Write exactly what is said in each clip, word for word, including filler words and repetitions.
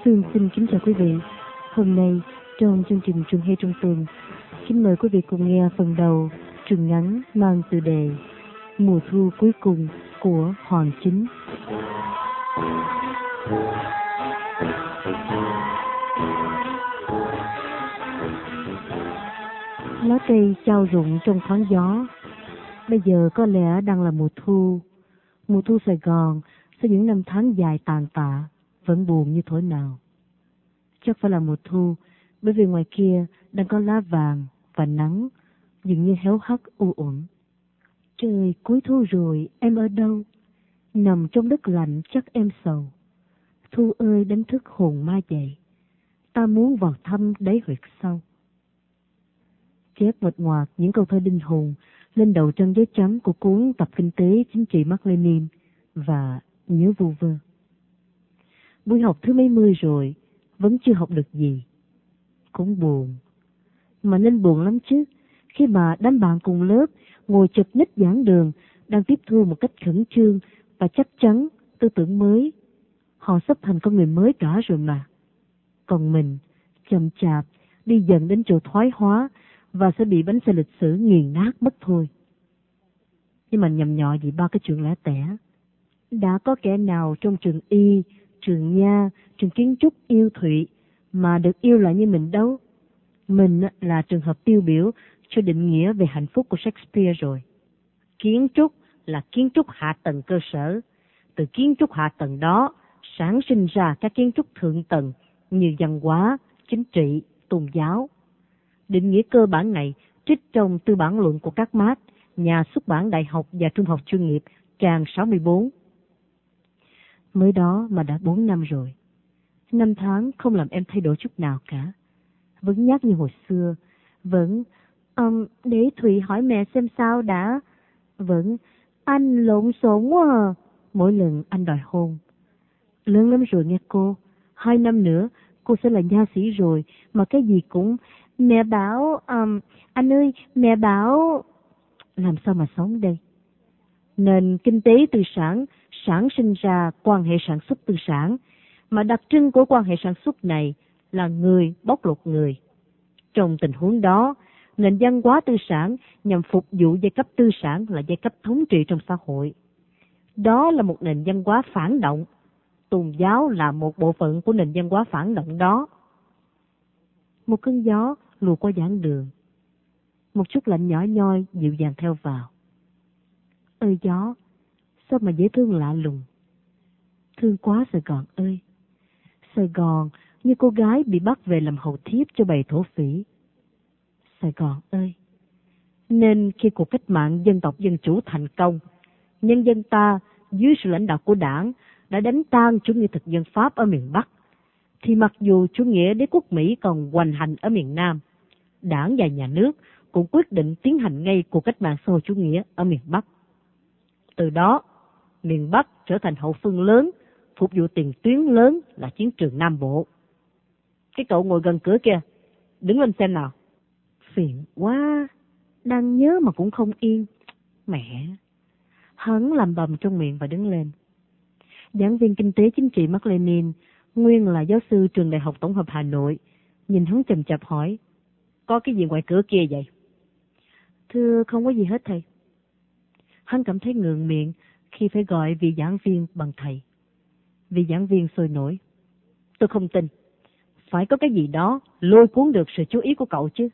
Phương xin kính chào quý vị. Hôm nay trong chương trình Trường Hay trong tuần, kính mời quý vị cùng nghe phần đầu truyện ngắn mang tựa đề Mùa thu cuối cùng của Hoàng Chính. Lá cây chao rụng trong thoáng gió. Bây giờ có lẽ đang là mùa thu. Mùa thu Sài Gòn sau những năm tháng dài tàn tạ vẫn buồn như thổi nào. Chắc phải là mùa thu, bởi vì ngoài kia đang có lá vàng và nắng dường như héo hắt u uẩn. Trời cuối thu rồi, em ở đâu? Nằm trong đất lạnh chắc em sầu. Thu ơi đánh thức hồn ma dậy, ta muốn vào thăm đáy huyệt sâu. Chép mệt ngoạc những câu thơ đinh hồn lên đầu trang giấy trắng của cuốn Tập Kinh tế Chính trị Mác Lênin và nhớ vu vơ. Buổi học thứ mấy mươi rồi, vẫn chưa học được gì. Cũng buồn. Mà nên buồn lắm chứ, khi mà đám bạn cùng lớp ngồi chật ních giảng đường đang tiếp thu một cách khẩn trương và chắc chắn tư tưởng mới. Họ sắp thành con người mới cả rồi mà. Còn mình, chậm chạp, đi dần đến chỗ thoái hóa và sẽ bị bánh xe lịch sử nghiền nát mất thôi. Nhưng mà nhầm nhọ gì ba cái chuyện lẻ tẻ. Đã có kẻ nào trong trường y, trường nha, trường kiến trúc yêu Thụy mà được yêu lại như mình đâu. Mình là trường hợp tiêu biểu cho định nghĩa về hạnh phúc của Shakespeare rồi. Kiến trúc là kiến trúc hạ tầng cơ sở. Từ kiến trúc hạ tầng đó sản sinh ra các kiến trúc thượng tầng như văn hóa, chính trị, tôn giáo. Định nghĩa cơ bản này trích trong Tư bản luận của các Mác, nhà xuất bản đại học và trung học chuyên nghiệp, trang sáu mươi bốn. Mới đó mà đã bốn năm rồi. Năm tháng không làm em thay đổi chút nào cả. Vẫn nhát như hồi xưa. Vẫn, um, để Thụy hỏi mẹ xem sao đã. Vẫn, anh lộn xộn quá à. Mỗi lần anh đòi hôn. Lớn lắm rồi nghe cô. Hai năm nữa cô sẽ là nha sĩ rồi. Mà cái gì cũng, mẹ bảo, um, anh ơi, mẹ bảo. Làm sao mà sống đây? Nền kinh tế tư sản sản sinh ra quan hệ sản xuất tư sản, mà đặc trưng của quan hệ sản xuất này là người bóc lột người. Trong tình huống đó, nền văn hóa tư sản nhằm phục vụ giai cấp tư sản là giai cấp thống trị trong xã hội. Đó là một nền văn hóa phản động. Tôn giáo là một bộ phận của nền văn hóa phản động đó. Một cơn gió lùa qua giảng đường. Một chút lạnh nhỏ nhoi dịu dàng theo vào. Ơi gió, sao mà dễ thương lạ lùng. Thương quá Sài Gòn ơi. Sài Gòn như cô gái bị bắt về làm hầu thiếp cho bầy thổ phỉ. Sài Gòn ơi. Nên khi cuộc cách mạng dân tộc dân chủ thành công, nhân dân ta dưới sự lãnh đạo của Đảng đã đánh tan chủ nghĩa thực dân Pháp ở miền Bắc, thì mặc dù chủ nghĩa đế quốc Mỹ còn hoành hành ở miền Nam, Đảng và nhà nước cũng quyết định tiến hành ngay cuộc cách mạng xã hội chủ nghĩa ở miền Bắc. Từ đó, miền Bắc trở thành hậu phương lớn, phục vụ tiền tuyến lớn là chiến trường Nam Bộ. Cái cậu ngồi gần cửa kia, đứng lên xem nào. Phiền quá, đang nhớ mà cũng không yên. Mẹ! Hắn làm bầm trong miệng và đứng lên. Giảng viên kinh tế chính trị Mác Lênin, nguyên là giáo sư trường Đại học Tổng hợp Hà Nội, nhìn hắn chầm chập hỏi, có cái gì ngoài cửa kia vậy? Thưa không có gì hết thầy. Hắn cảm thấy ngượng miệng khi phải gọi vị giảng viên bằng thầy. Vị giảng viên sôi nổi. Tôi không tin. Phải có cái gì đó lôi cuốn được sự chú ý của cậu chứ.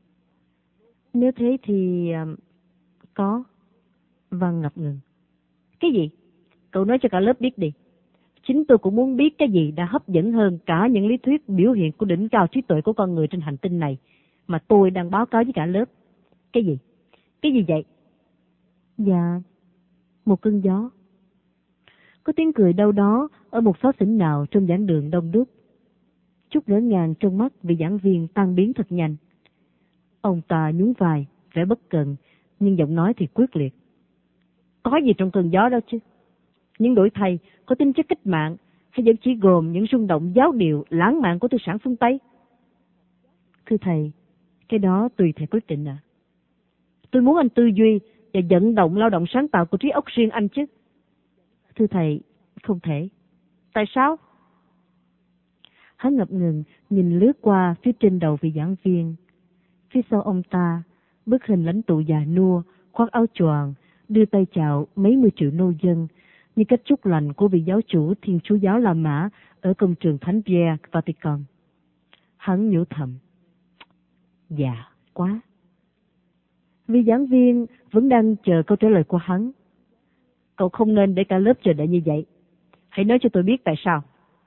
Nếu thế thì... Uh, có. Văn ngập ngừng. Cái gì? Cậu nói cho cả lớp biết đi. Chính tôi cũng muốn biết cái gì đã hấp dẫn hơn cả những lý thuyết biểu hiện của đỉnh cao trí tuệ của con người trên hành tinh này mà tôi đang báo cáo với cả lớp. Cái gì? Cái gì vậy? Dạ, một cơn gió. Có tiếng cười đâu đó ở một xó xỉnh nào trong giảng đường đông đúc. Chút ngỡ ngàng trong mắt vị giảng viên tan biến thật nhanh. Ông ta nhún vai, vẻ bất cần, nhưng giọng nói thì quyết liệt. Có gì trong cơn gió đó chứ? Những đổi thay có tính chất cách mạng hay vẫn chỉ gồm những rung động giáo điều lãng mạn của tư sản phương Tây? Thưa thầy, cái đó tùy thầy quyết định à. Tôi muốn anh tư duy và vận động lao động sáng tạo của trí óc riêng anh chứ. Thưa thầy, không thể. Tại sao? Hắn ngập ngừng nhìn lướt qua phía trên đầu vị giảng viên. Phía sau ông ta, bức hình lãnh tụ già nua, khoác áo choàng, đưa tay chào mấy mươi triệu nô dân, như cách chúc lành của vị giáo chủ Thiên Chúa giáo La Mã ở công trường Thánh Pierre, Vatican. Hắn nhủ thầm, dạ quá. Vị giảng viên vẫn đang chờ câu trả lời của hắn. Cậu không nên để cả lớp chờ đợi như vậy. Hãy nói cho tôi biết tại sao.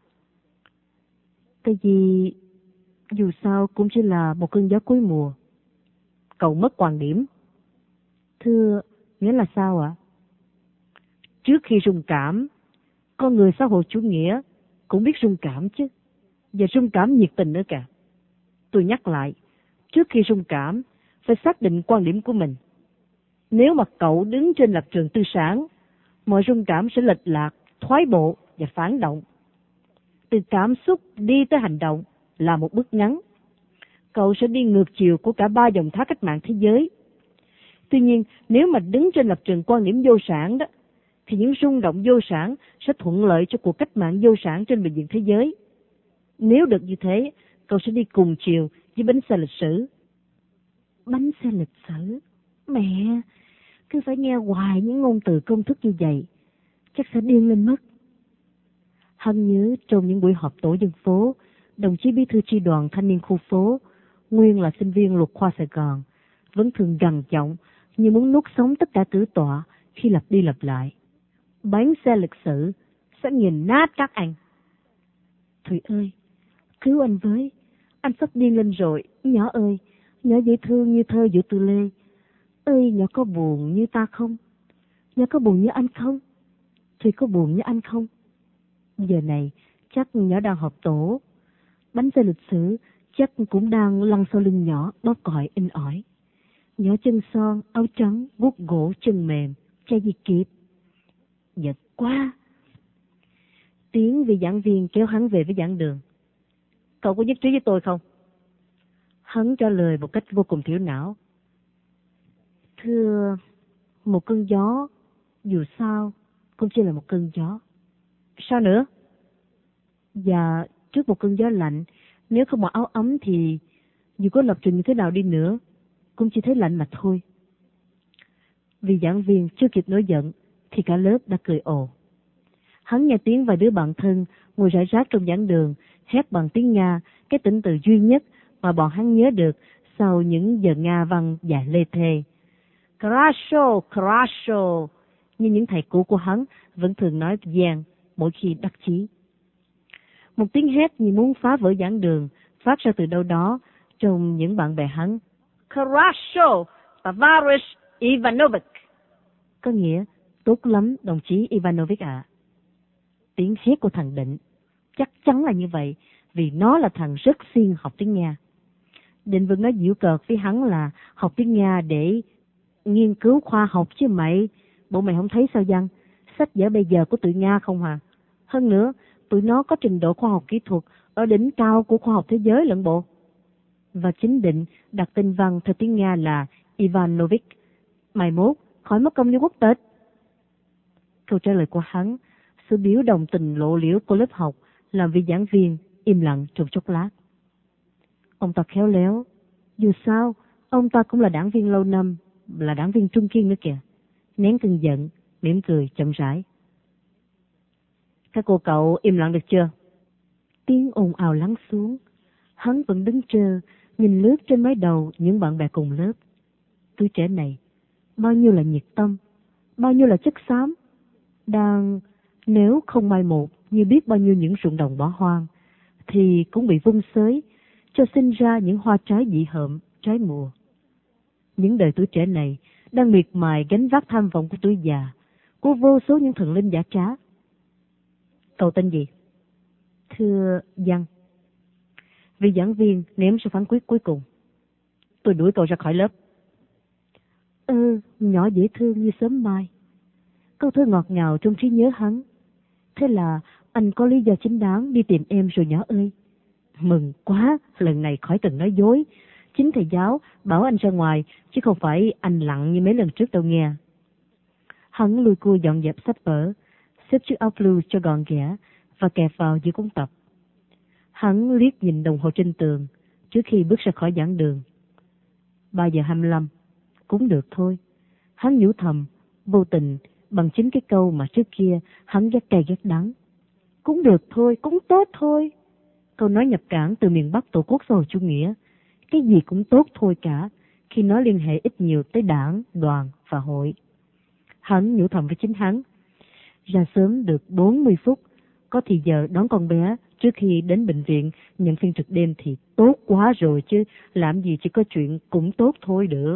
Tại vì dù sao cũng chỉ là một cơn gió cuối mùa. Cậu mất quan điểm. Thưa, nghĩa là sao ạ? Trước khi rung cảm, con người xã hội chủ nghĩa cũng biết rung cảm chứ. Và rung cảm nhiệt tình nữa cả. Tôi nhắc lại, trước khi rung cảm, phải xác định quan điểm của mình. Nếu mà cậu đứng trên lập trường tư sản, mọi rung cảm sẽ lệch lạc, thoái bộ và phản động. Từ cảm xúc đi tới hành động là một bước ngắn. Cậu sẽ đi ngược chiều của cả ba dòng thác cách mạng thế giới. Tuy nhiên, nếu mà đứng trên lập trường quan điểm vô sản đó, thì những rung động vô sản sẽ thuận lợi cho cuộc cách mạng vô sản trên bình diện thế giới. Nếu được như thế, cậu sẽ đi cùng chiều với bánh xe lịch sử. Bánh xe lịch sử? Mẹ, cứ phải nghe hoài những ngôn từ công thức như vậy, chắc sẽ điên lên mất. Hắn nhớ trong những buổi họp tổ dân phố, đồng chí bí thư chi đoàn thanh niên khu phố, nguyên là sinh viên luật khoa Sài Gòn, vẫn thường gằn giọng như muốn nuốt sống tất cả cử tọa khi lặp đi lặp lại. Bánh xe lịch sử sẽ nghiền nát các anh. Thùy ơi, cứu anh với, anh sắp điên lên rồi, nhỏ ơi, nhỏ dễ thương như thơ Vũ Tư Lê. Ơi, nhỏ có buồn như ta không? Nhỏ có buồn như anh không? Thùy có buồn như anh không? Giờ này, chắc nhỏ đang họp tổ. Bánh xe lịch sử chắc cũng đang lăn sau lưng nhỏ, bóp còi in ỏi. Nhỏ chân son, áo trắng, guốc gỗ, chân mềm, che gì kịp. Giật quá. Tiếng vị giảng viên kéo hắn về với giảng đường. Cậu có nhất trí với tôi không? Hắn trả lời một cách vô cùng thiểu não. Thưa, một cơn gió, dù sao, cũng chỉ là một cơn gió. Sao nữa? Và trước một cơn gió lạnh, nếu không mặc áo ấm thì dù có lập trình như thế nào đi nữa, cũng chỉ thấy lạnh mà thôi. Vì giảng viên chưa kịp nổi giận, thì cả lớp đã cười ồ. Hắn nghe tiếng vài đứa bạn thân ngồi rải rác trong giảng đường, hét bằng tiếng Nga, cái tỉnh từ duy nhất mà bọn hắn nhớ được sau những giờ Nga văn dài lê thê. Krasho, Krasho, như những thầy cũ của hắn vẫn thường nói vang mỗi khi đắc chí. Một tiếng hét như muốn phá vỡ giảng đường phát ra từ đâu đó trong những bạn bè hắn. Krasho, Tavarish Ivanovich. Có nghĩa, tốt lắm đồng chí Ivanovich ạ. À. Tiếng hét của thằng Định, chắc chắn là như vậy, vì nó là thằng rất siêng học tiếng Nga. Định vẫn nói giễu cợt với hắn là học tiếng Nga để nghiên cứu khoa học chứ mày. Bộ mày không thấy sao Văn? Sách vở bây giờ của tụi Nga không hả? Hơn nữa, tụi nó có trình độ khoa học kỹ thuật ở đỉnh cao của khoa học thế giới lẫn bộ. Và chính Định đặt tên văn theo tiếng Nga là Ivanovich. Mai mốt, khỏi mất công như quốc tịch. Câu trả lời của hắn, sự biểu đồng tình lộ liễu của lớp học, làm vị giảng viên im lặng trong chốc lát. Ông ta khéo léo, dù sao, ông ta cũng là đảng viên lâu năm, là đảng viên trung kiên nữa kìa. Nén cơn giận, mỉm cười chậm rãi. Các cô cậu im lặng được chưa? Tiếng ồn ào lắng xuống. Hắn vẫn đứng trơ, nhìn lướt trên mái đầu những bạn bè cùng lớp. Tuổi trẻ này, bao nhiêu là nhiệt tâm, bao nhiêu là chất xám. Đang, nếu không mai một như biết bao nhiêu những ruộng đồng bỏ hoang, thì cũng bị vung xới, cho sinh ra những hoa trái dị hợm, trái mùa. Những đời tuổi trẻ này đang miệt mài gánh vác tham vọng của tuổi già, của vô số những thần linh giả trá. Cậu tên gì? Thưa Văn. Vị giảng viên ném sự phán quyết cuối cùng. Tôi đuổi cậu ra khỏi lớp. Ừ, nhỏ dễ thương như sớm mai. Câu thơ ngọt ngào trong trí nhớ hắn. Thế là anh có lý do chính đáng đi tìm em rồi nhỏ ơi. Mừng quá, lần này khỏi cần nói dối. Chính thầy giáo bảo anh ra ngoài, chứ không phải anh lặng như mấy lần trước đâu nghe. Hắn lùi cua dọn dẹp sách vở, xếp chiếc áo blue cho gọn ghẽ và kẹp vào giữa cuốn tập. Hắn liếc nhìn đồng hồ trên tường trước khi bước ra khỏi giảng đường. Ba giờ hai mươi lăm, cũng được thôi. Hắn nhủ thầm, vô tình, bằng chính cái câu mà trước kia hắn ghét cay ghét đắng. Cũng được thôi, cũng tốt thôi. Câu nói nhập cảng từ miền Bắc Tổ quốc xã hội chủ nghĩa. Cái gì cũng tốt thôi cả, khi nó liên hệ ít nhiều tới đảng, đoàn và hội. Hắn nhủ thầm với chính hắn. Ra sớm được bốn mươi phút, có thì giờ đón con bé trước khi đến bệnh viện nhận phiên trực đêm thì tốt quá rồi chứ, làm gì chỉ có chuyện cũng tốt thôi được.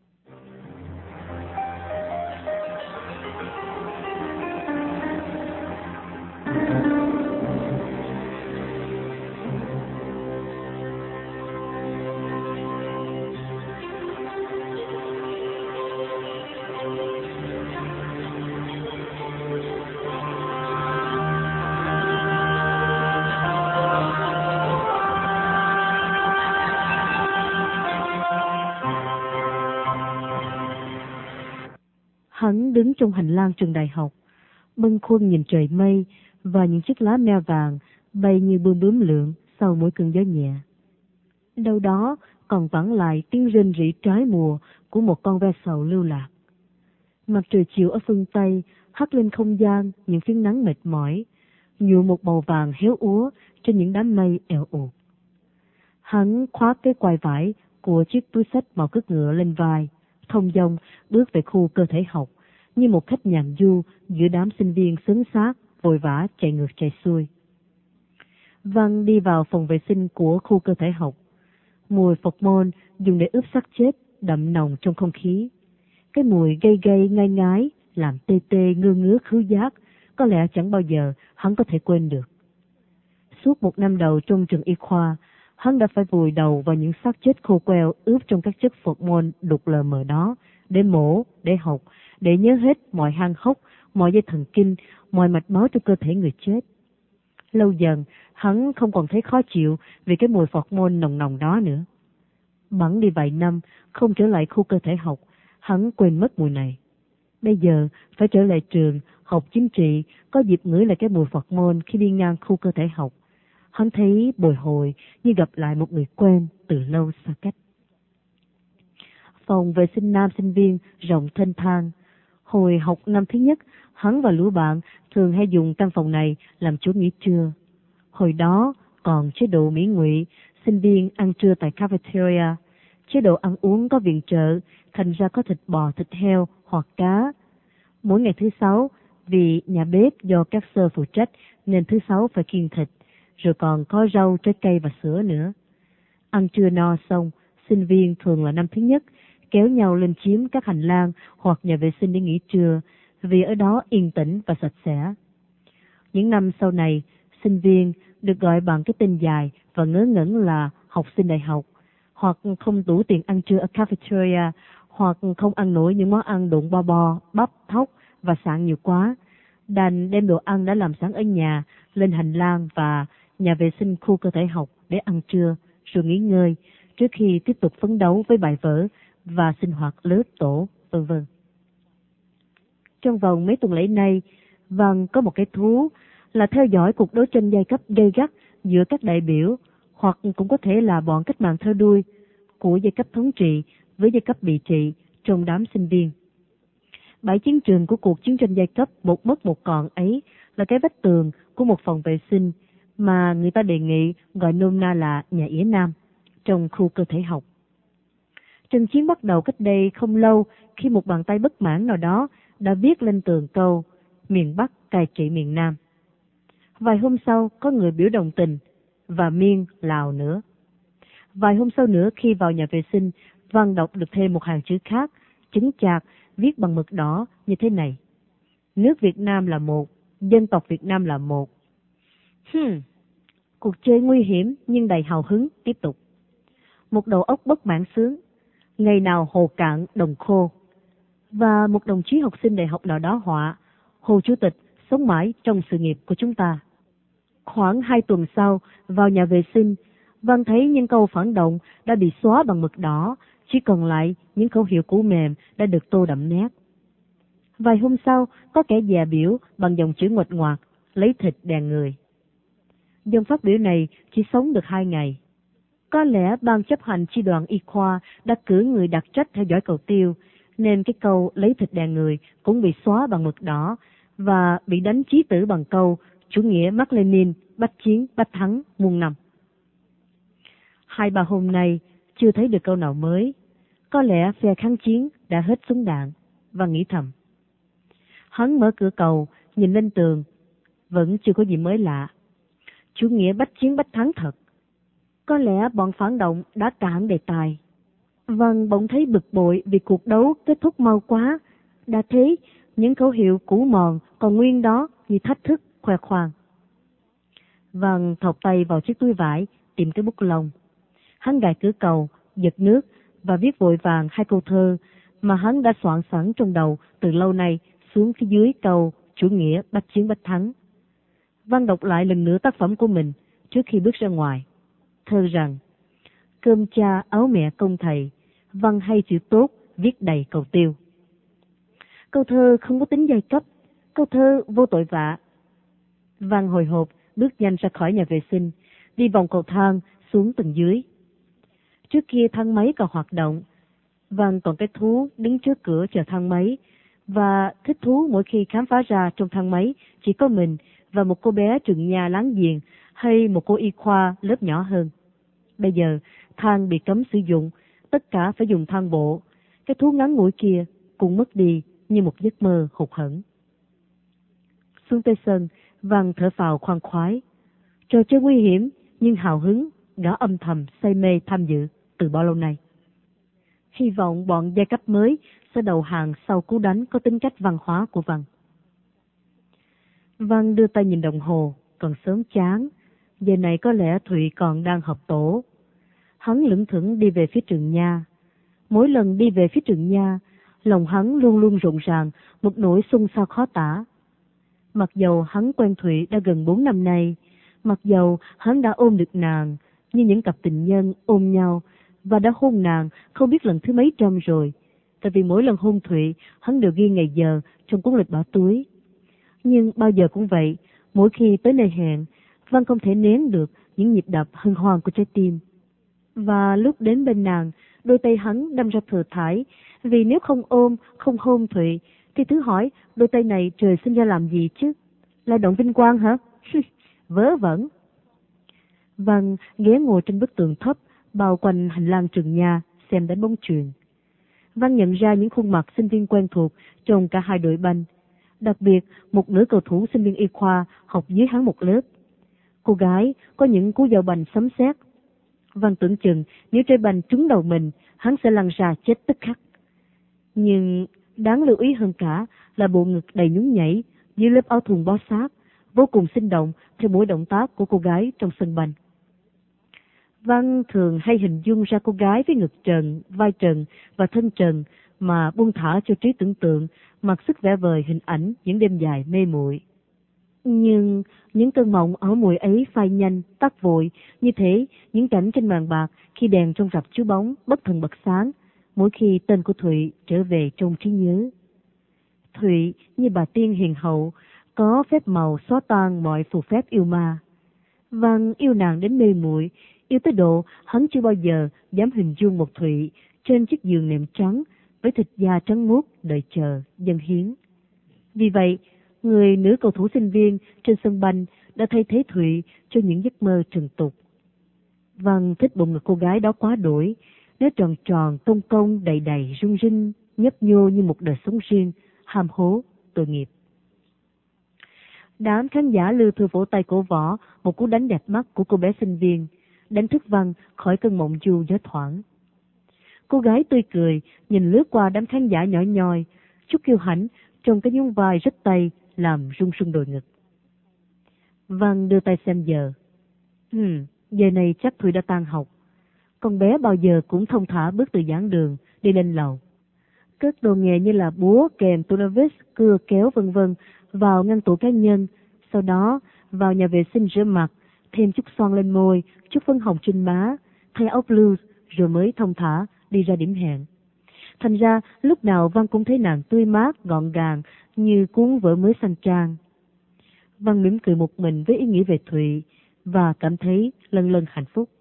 Hắn đứng trong hành lang trường đại học, bâng khuâng nhìn trời mây và những chiếc lá me vàng bay như bướm bướm lượn sau mỗi cơn gió nhẹ. Đâu đó còn vẳng lại tiếng rên rỉ trái mùa của một con ve sầu lưu lạc. Mặt trời chiều ở phương Tây hắt lên không gian những phiến nắng mệt mỏi, nhuộm một màu vàng héo úa trên những đám mây eo uột. Hắn khoác cái quai vải của chiếc túi xách màu cước ngựa lên vai, thông dong bước về khu cơ thể học như một khách nhàn du giữa đám sinh viên xứng xác vội vã chạy ngược chạy xuôi. Văn đi vào phòng vệ sinh của khu cơ thể học. Mùi phọc môn dùng để ướp xác chết đậm nồng trong không khí. Cái mùi gây gây ngai ngái làm tê tê ngơ ngứa khứu giác, có lẽ chẳng bao giờ hắn có thể quên được. Suốt một năm đầu trong trường y khoa, hắn đã phải vùi đầu vào những xác chết khô queo ướp trong các chất phột môn đục lờ mờ đó, để mổ, để học, để nhớ hết mọi hang hốc, mọi dây thần kinh, mọi mạch máu trong cơ thể người chết. Lâu dần, hắn không còn thấy khó chịu vì cái mùi phột môn nồng nồng đó nữa. Bẵng đi vài năm, không trở lại khu cơ thể học, hắn quên mất mùi này. Bây giờ, phải trở lại trường, học chính trị, có dịp ngửi lại cái mùi phột môn khi đi ngang khu cơ thể học. Hắn thấy bồi hồi như gặp lại một người quen từ lâu xa cách. Phòng vệ sinh nam sinh viên rộng thênh thang. Hồi học năm thứ nhất, hắn và lũ bạn thường hay dùng căn phòng này làm chỗ nghỉ trưa. Hồi đó còn chế độ mỹ ngụy, sinh viên ăn trưa tại cafeteria. Chế độ ăn uống có viện trợ, thành ra có thịt bò, thịt heo hoặc cá. Mỗi ngày thứ sáu, vì nhà bếp do các sơ phụ trách nên thứ sáu phải kiêng thịt, rồi còn có rau, trái cây và sữa nữa. Ăn trưa no xong, sinh viên thường là năm thứ nhất kéo nhau lên chiếm các hành lang hoặc nhà vệ sinh để nghỉ trưa, vì ở đó yên tĩnh và sạch sẽ. Những năm sau này, sinh viên được gọi bằng cái tên dài và ngớ ngẩn là học sinh đại học, hoặc không đủ tiền ăn trưa ở cafeteria, hoặc không ăn nổi những món ăn độn bo bo, bắp, thóc và sạn nhiều quá, đành đem đồ ăn đã làm sẵn ở nhà lên hành lang và nhà vệ sinh khu cơ thể học để ăn trưa, rồi nghỉ ngơi trước khi tiếp tục phấn đấu với bài vở và sinh hoạt lớp tổ, vân vân. Trong vòng mấy tuần lễ nay, Văn có một cái thú là theo dõi cuộc đấu tranh giai cấp gay gắt giữa các đại biểu, hoặc cũng có thể là bọn cách mạng theo đuôi, của giai cấp thống trị với giai cấp bị trị trong đám sinh viên. Bãi chiến trường của cuộc chiến tranh giai cấp một mất một còn ấy là cái vách tường của một phòng vệ sinh mà người ta đề nghị gọi nôm na là nhà ỉa nam trong khu cơ thể học. Trận chiến bắt đầu cách đây không lâu khi một bàn tay bất mãn nào đó đã viết lên tường câu miền Bắc cai trị miền Nam. Vài hôm sau có người biểu đồng tình và miên Lào nữa. Vài hôm sau nữa khi vào nhà vệ sinh, Văn đọc được thêm một hàng chữ khác, chứng chạc, viết bằng mực đỏ như thế này: nước Việt Nam là một, dân tộc Việt Nam là một. Hmm. Cuộc chơi nguy hiểm nhưng đầy hào hứng tiếp tục. Một đầu óc bất mãn sướng, ngày nào hồ cạn đồng khô. Và một đồng chí học sinh đại học nào đó họa: Hồ Chủ tịch sống mãi trong sự nghiệp của chúng ta. Khoảng hai tuần sau, vào nhà vệ sinh, Văn thấy những câu phản động đã bị xóa bằng mực đỏ, chỉ còn lại những khẩu hiệu cũ mềm đã được tô đậm nét. Vài hôm sau, có kẻ dè biểu bằng dòng chữ nguệch ngoạc, lấy thịt đèn người. Dòng phát biểu này chỉ sống được hai ngày. Có lẽ ban chấp hành chi đoàn y khoa đã cử người đặc trách theo dõi cầu tiêu, nên cái câu lấy thịt đè người cũng bị xóa bằng mực đỏ và bị đánh chí tử bằng câu chủ nghĩa Mác Lênin bách chiến bách thắng muôn năm. Hai ba hôm nay chưa thấy được câu nào mới. Có lẽ phe kháng chiến đã hết súng đạn, và nghĩ thầm. Hắn mở cửa cầu, nhìn lên tường, vẫn chưa có gì mới lạ. Chủ nghĩa bách chiến bách thắng thật. Có lẽ bọn phản động đã cản đề tài. Vâng, bỗng thấy bực bội vì cuộc đấu kết thúc mau quá. Đã thế, những khẩu hiệu cũ mòn còn nguyên đó như thách thức, khoe khoang. Vâng thọc tay vào chiếc túi vải, tìm cái bút lông. Hắn gài cửa cầu, giật nước và viết vội vàng hai câu thơ mà hắn đã soạn sẵn trong đầu từ lâu nay xuống phía dưới câu chủ nghĩa bách chiến bách thắng. Văn đọc lại lần nữa tác phẩm của mình trước khi bước ra ngoài. Thơ rằng: cơm cha áo mẹ công thầy, văn hay chữ tốt viết đầy cầu tiêu. Câu thơ không có tính giai cấp, câu thơ vô tội vạ. Văn hồi hộp bước nhanh ra khỏi nhà vệ sinh, đi vòng cầu thang xuống tầng dưới. Trước kia thang máy còn hoạt động, Văn còn cái thú đứng trước cửa chờ thang máy, và thích thú mỗi khi khám phá ra trong thang máy chỉ có mình và một cô bé trường nhà láng giềng hay một cô y khoa lớp nhỏ hơn. Bây giờ thang bị cấm sử dụng, tất cả phải dùng thang bộ. Cái thú ngắn ngủi kia cũng mất đi như một giấc mơ hụt hẫng. Xuống tới sân, Văn thở phào khoan khoái. Trò chơi nguy hiểm nhưng hào hứng, gã âm thầm say mê tham dự từ bao lâu nay. Hy vọng bọn giai cấp mới sẽ đầu hàng sau cú đánh có tính cách văn hóa của Văn. Văn đưa tay nhìn đồng hồ, còn sớm chán. Giờ này có lẽ Thụy còn đang họp tổ. Hắn lững thững đi về phía trường nha. Mỗi lần đi về phía trường nha, lòng hắn luôn luôn rộn ràng một nỗi xôn xao khó tả. Mặc dầu hắn quen Thụy đã gần bốn năm nay, mặc dầu hắn đã ôm được nàng như những cặp tình nhân ôm nhau, và đã hôn nàng không biết lần thứ mấy trăm rồi, tại vì mỗi lần hôn Thụy hắn đều ghi ngày giờ trong cuốn lịch bỏ túi. Nhưng bao giờ cũng vậy, mỗi khi tới nơi hẹn, Văn không thể nén được những nhịp đập hân hoan của trái tim. Và lúc đến bên nàng, đôi tay hắn đâm ra thừa thãi, vì nếu không ôm, không hôn Thụy, thì thử hỏi đôi tay này trời sinh ra làm gì chứ? Là động vinh quang hả? Vớ vẩn. Văn ghé ngồi trên bức tường thấp bao quanh hành lang trường nhà xem đánh bóng chuyền. Văn nhận ra những khuôn mặt sinh viên quen thuộc trong cả hai đội banh, đặc biệt một nữ cầu thủ sinh viên y khoa học dưới hắn một lớp. Cô gái có những cú giao banh sấm sét. Văn tưởng chừng nếu trái banh trúng đầu mình, hắn sẽ lăn ra chết tức khắc. Nhưng đáng lưu ý hơn cả là bộ ngực đầy nhún nhảy dưới lớp áo thun bó sát, vô cùng sinh động theo mỗi động tác của cô gái trong sân banh. Văn thường hay hình dung ra cô gái với ngực trần, vai trần và thân trần mà buông thả cho trí tưởng tượng, mặc sức vẽ vời hình ảnh những đêm dài mê muội. Nhưng những cơn mộng ở mùi ấy phai nhanh, tắt vội, như thế những cảnh trên màn bạc khi đèn trong rạp chiếu bóng bất thần bật sáng, mỗi khi tên của Thụy trở về trong trí nhớ. Thụy như bà tiên hiền hậu, có phép màu xóa tan mọi phù phép yêu ma. Văn yêu nàng đến mê muội, yêu tới độ hắn chưa bao giờ dám hình dung một Thụy trên chiếc giường nệm trắng với thịt da trắng muốt đợi chờ dâng hiến. Vì vậy, người nữ cầu thủ sinh viên trên sân banh đã thay thế Thụy cho những giấc mơ trần tục. Văn thích bụng ngực cô gái đó quá đổi, nó tròn tròn, công công, đầy đầy, rung rinh, nhấp nhô như một đời sống riêng, ham hố, tội nghiệp. Đám khán giả lư thưa vỗ tay cổ võ một cú đánh đẹp mắt của cô bé sinh viên, đánh thức Văn khỏi cơn mộng du gió thoảng. Cô gái tươi cười nhìn lướt qua đám khán giả nhỏ nhoi, chút kiêu hãnh trong cái nhún vai rất tay làm rung rung đồi ngực. Văn đưa tay xem giờ. Hừm, giờ này chắc Thụy đã tan học. Con bé bao giờ cũng thông thả bước từ giảng đường đi lên lầu, cất đồ nghề như là búa, kèm, tua vít, cưa, kéo vân vân vào ngăn tủ cá nhân, sau đó vào nhà vệ sinh rửa mặt, thêm chút son lên môi, chút phấn hồng trên má, thay áo blues, rồi mới thông thả đi ra điểm hẹn. Thành ra lúc nào Văn cũng thấy nàng tươi mát, gọn gàng như cuốn vở mới sang trang. Văn mỉm cười một mình với ý nghĩ về Thụy, và cảm thấy lân lân hạnh phúc.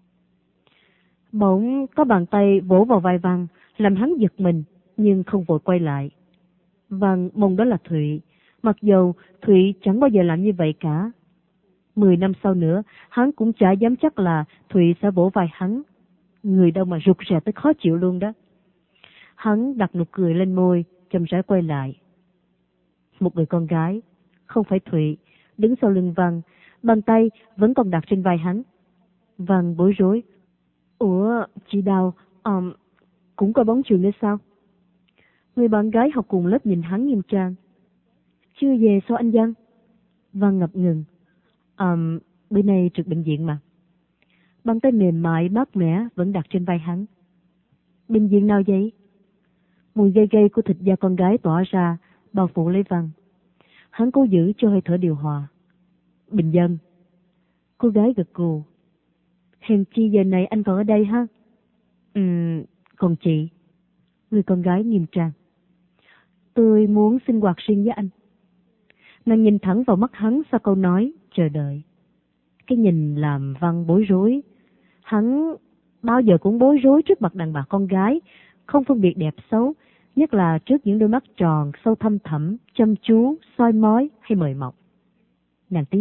Bỗng có bàn tay vỗ vào vai Văn, làm hắn giật mình, nhưng không vội quay lại. Văn mong đó là Thụy, mặc dù Thụy chẳng bao giờ làm như vậy cả. Mười năm sau nữa, hắn cũng chả dám chắc là Thụy sẽ vỗ vai hắn. Người đâu mà rụt rè tới khó chịu luôn đó. Hắn đặt nụ cười lên môi, chậm rãi quay lại. Một người con gái, không phải Thụy, đứng sau lưng Văn, bàn tay vẫn còn đặt trên vai hắn. Văn bối rối. Ủa, chị Đào, um, cũng coi bóng chuyền nữa sao? Người bạn gái học cùng lớp nhìn hắn nghiêm trang. Chưa về sao anh Văn? Văn ngập ngừng. Um, bữa nay trực bệnh viện mà. Bàn tay mềm mại mát mẻ vẫn đặt trên vai hắn. Bệnh viện nào vậy? Mùi gây gây của thịt da con gái tỏa ra, bao phủ lấy Văn. Hắn cố giữ cho hơi thở điều hòa. Bình dân. Cô gái gật gù. Hèn chi giờ này anh còn ở đây ha? Ừ, còn chị? Người con gái nghiêm trang. Tôi muốn sinh hoạt riêng với anh. Nàng nhìn thẳng vào mắt hắn sau câu nói, chờ đợi. Cái nhìn làm Văn bối rối. Hắn bao giờ cũng bối rối trước mặt đàn bà con gái, không phân biệt đẹp xấu, nhất là trước những đôi mắt tròn, sâu thăm thẳm, chăm chú, soi mói hay mời mọc. Nàng tiếp.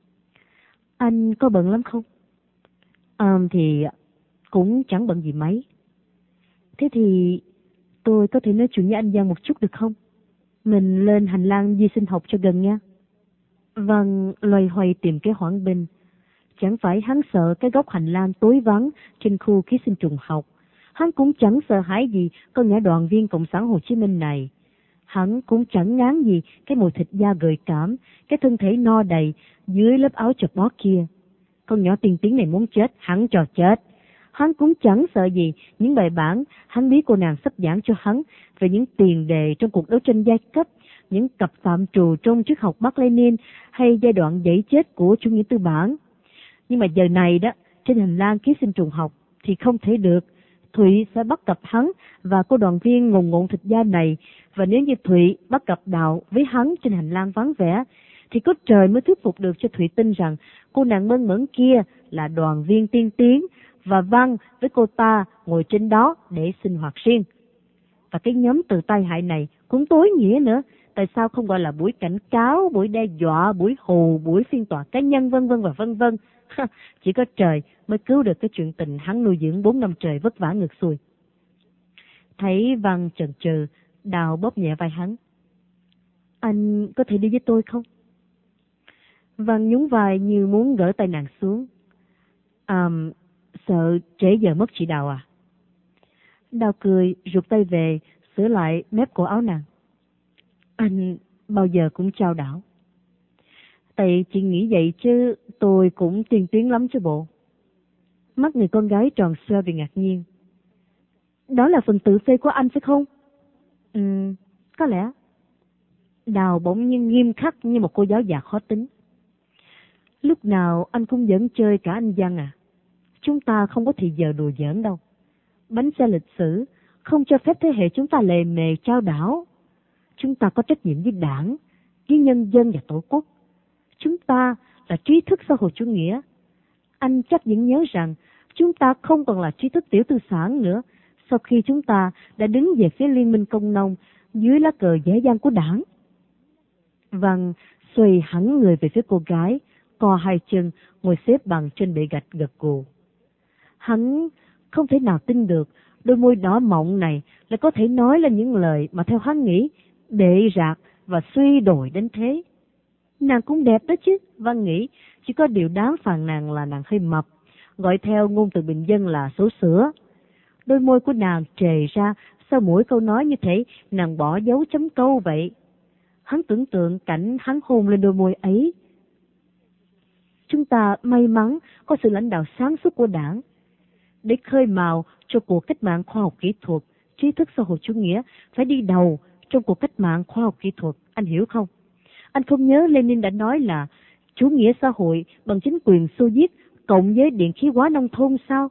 Anh có bận lắm không? À, thì cũng chẳng bận gì mấy. Thế thì tôi có thể nói chuyện với anh Giang một chút được không? Mình lên hành lang vi sinh học cho gần nha. Văn loay hoay tìm cái hoãn binh. Chẳng phải hắn sợ cái góc hành lang tối vắng trên khu ký sinh trùng học. Hắn cũng chẳng sợ hãi gì con nhỏ đoàn viên Cộng sản Hồ Chí Minh này. Hắn cũng chẳng ngán gì cái mùi thịt da gợi cảm, cái thân thể no đầy dưới lớp áo chật bó kia. Con nhỏ tiên tiến này muốn chết, hắn cho chết. Hắn cũng chẳng sợ gì những bài bản hắn biết cô nàng sắp giảng cho hắn về những tiền đề trong cuộc đấu tranh giai cấp, những cặp phạm trù trong triết học Mác Lênin hay giai đoạn dãy chết của chủ nghĩa tư bản. Nhưng mà giờ này đó, trên hành lang ký sinh trùng học thì không thể được. Thụy sẽ bắt gặp hắn và cô đoàn viên ngồn ngộn thịt da này, và nếu như Thụy bắt gặp Đào với hắn trên hành lang vắng vẻ, thì có trời mới thuyết phục được cho Thụy tin rằng cô nàng mơn mởn kia là đoàn viên tiên tiến, và Văn với cô ta ngồi trên đó để sinh hoạt riêng. Và cái nhóm từ tai hại này cũng tối nghĩa nữa. Tại sao không gọi là buổi cảnh cáo, buổi đe dọa, buổi hù, buổi phiên tòa cá nhân, vân vân và vân vân. Chỉ có trời mới cứu được cái chuyện tình hắn nuôi dưỡng bốn năm trời vất vả ngược xuôi. Thấy Văn chần chừ, Đào bóp nhẹ vai hắn. Anh có thể đi với tôi không? Văn nhún vai như muốn gỡ tay nàng xuống. À, sợ trễ giờ mất chị Đào à? Đào cười, rụt tay về, sửa lại mép cổ áo nàng. Anh bao giờ cũng trao đảo. Tại chị nghĩ vậy chứ tôi cũng tiên tiến lắm chứ bộ. Mắt người con gái tròn xoe vì ngạc nhiên. Đó là phần tự phê của anh phải không? Ừ, có lẽ. Đào bỗng nhiên nghiêm khắc như một cô giáo già khó tính. Lúc nào anh cũng vẫn chơi cả anh Văn à? Chúng ta không có thì giờ đùa giỡn đâu. Bánh xe lịch sử không cho phép thế hệ chúng ta lề mề trao đảo. Chúng ta có trách nhiệm với đảng, với nhân dân và tổ quốc. Chúng ta là trí thức xã hội chủ nghĩa. Anh chắc vẫn nhớ rằng chúng ta không còn là trí thức tiểu tư sản nữa sau khi chúng ta đã đứng về phía Liên minh Công nông dưới lá cờ dễ dàng của đảng. Văn xoay hẳn người về phía cô gái, co hai chân ngồi xếp bằng trên bệ gạch gật gù. Hắn không thể nào tin được đôi môi đỏ mọng này lại có thể nói lên những lời mà theo hắn nghĩ bệ rạc và suy đồi đến thế. Nàng cũng đẹp đó chứ, Văn nghĩ, chỉ có điều đáng phàn nàn là nàng hơi mập, gọi theo ngôn từ bình dân là xấu sữa. Đôi môi của nàng trề ra, sau mỗi câu nói như thế, nàng bỏ dấu chấm câu vậy. Hắn tưởng tượng cảnh hắn hôn lên đôi môi ấy. Chúng ta may mắn có sự lãnh đạo sáng suốt của đảng. Để khơi mào cho cuộc cách mạng khoa học kỹ thuật, trí thức xã hội chủ nghĩa phải đi đầu trong cuộc cách mạng khoa học kỹ thuật, anh hiểu không? Anh không nhớ Lenin đã nói là chủ nghĩa xã hội bằng chính quyền Xô Viết cộng với điện khí hóa nông thôn sao?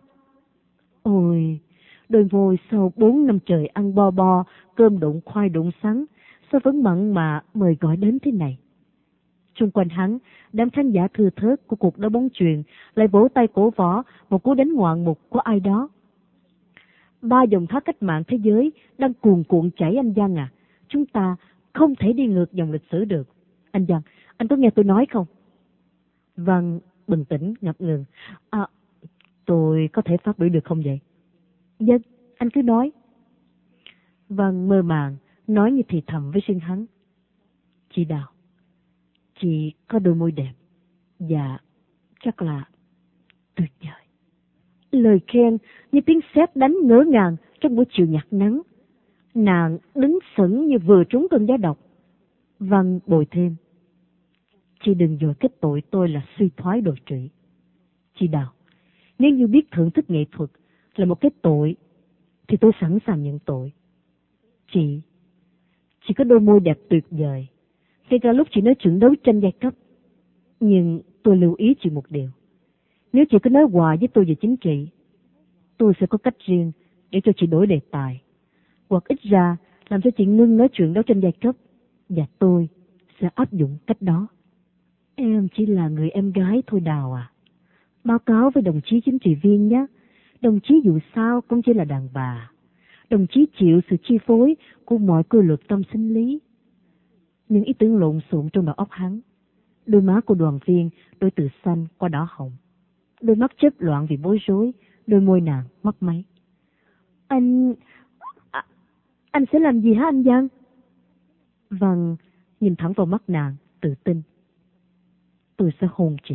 Ôi, đôi môi sau bốn năm trời ăn bo bo, cơm đụng khoai đụng sắn, sao vẫn mặn mà mời gọi đến thế này? Xung quanh hắn, đám khán giả thưa thớt của cuộc đấu bóng chuyền lại vỗ tay cổ võ một cú đánh ngoạn mục của ai đó. Ba dòng thác cách mạng thế giới đang cuồn cuộn chảy anh Giang à. Chúng ta không thể đi ngược dòng lịch sử được. Anh Giang, anh có nghe tôi nói không? Văn bình tĩnh, ngập ngừng. À, tôi có thể phát biểu được không vậy? Vâng, anh cứ nói. Văn mơ màng, nói như thì thầm với riêng hắn. Chị Đào, chị có đôi môi đẹp, và chắc là tuyệt vời. Lời khen như tiếng sét đánh ngỡ ngàng trong buổi chiều nhạt nắng. Nàng đứng sững như vừa trúng cơn gió độc. Văn bồi thêm. Chị đừng dội kết tội tôi là suy thoái đồi trụy. Chị Đào, nếu như biết thưởng thức nghệ thuật là một cái tội, thì tôi sẵn sàng nhận tội. Chị, chị có đôi môi đẹp tuyệt vời, ngay cả lúc chị nói chuyện đấu tranh giai cấp. Nhưng tôi lưu ý chị một điều. Nếu chị cứ nói hoài với tôi về chính trị, tôi sẽ có cách riêng để cho chị đổi đề tài, hoặc ít ra làm cho chị ngưng nói chuyện đấu tranh giai cấp, và tôi sẽ áp dụng cách đó. Em chỉ là người em gái thôi Đào à. Báo cáo với đồng chí chính trị viên nhé. Đồng chí dù sao cũng chỉ là đàn bà. Đồng chí chịu sự chi phối của mọi quy luật tâm sinh lý. Những ý tưởng lộn xộn trong đầu óc hắn. Đôi má của đoàn viên đổi từ xanh qua đỏ hồng. Đôi mắt chớp loạn vì bối rối. Đôi môi nàng mấp máy. Anh... À, anh sẽ làm gì hả anh Giang? Văn nhìn thẳng vào mắt nàng, tự tin. Tôi sẽ hôn chị.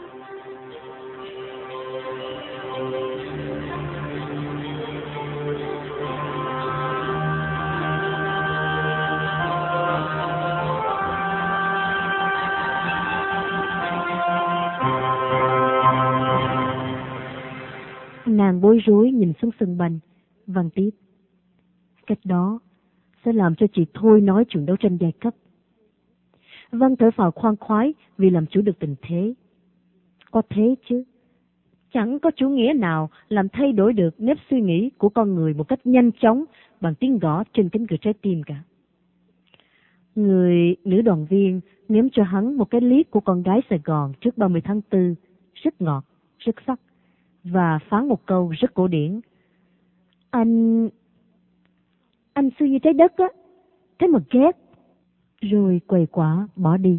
Nàng bối rối nhìn xuống sân banh. Văn tiếp. Cách đó sẽ làm cho chị thôi nói chuyện đấu tranh giai cấp. Văn thở phào khoan khoái vì làm chủ được tình thế. Có thế chứ. Chẳng có chủ nghĩa nào làm thay đổi được nếp suy nghĩ của con người một cách nhanh chóng bằng tiếng gõ trên cánh cửa trái tim cả. Người nữ đoàn viên ném cho hắn một cái liếc của con gái Sài Gòn trước ba mươi tháng tư, rất ngọt, rất sắc, và phán một câu rất cổ điển. Anh... anh xưa như trái đất á, thế mà ghét. Rồi quầy quả bỏ đi.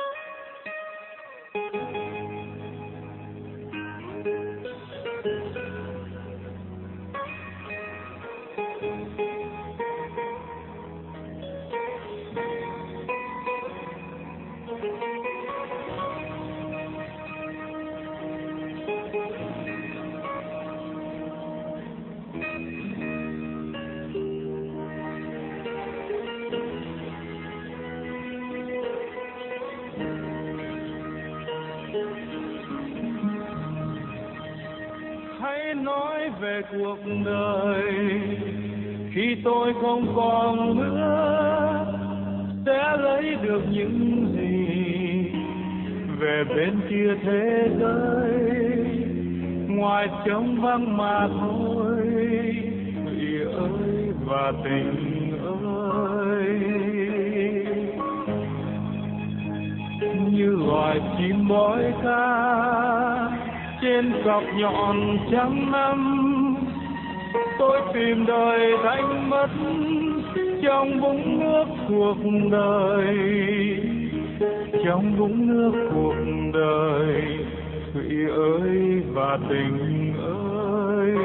Hãy nói về cuộc đời khi tôi không còn nữa, sẽ lấy được những gì về bên kia thế giới, ngoài trống vắng mà thôi. Người ơi và tình ơi, như loài chim bói ca trên cọc nhọn trắng năm, tôi tìm đời đánh mất trong vũng nước cuộc đời, trong vũng nước cuộc đời. Thủy ơi và tình ơi,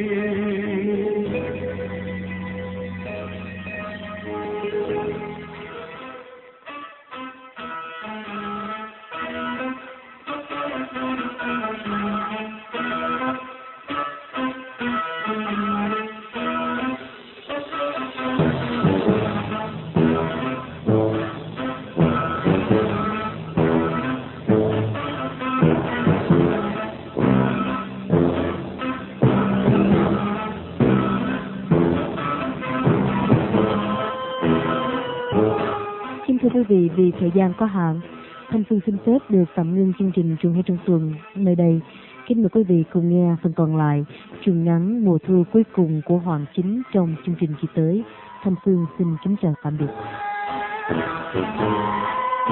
Thưa quý vị, vì thời gian có hạn, Thanh Phương xin phép được tạm ngưng chương trình Trường Hay Trong Tuần nơi đây. Kính mời quý vị cùng nghe phần còn lại truyện ngắn mùa thu cuối cùng của Hoàng Chính trong chương trình kỳ tới. Thanh Phương xin kính chào tạm biệt.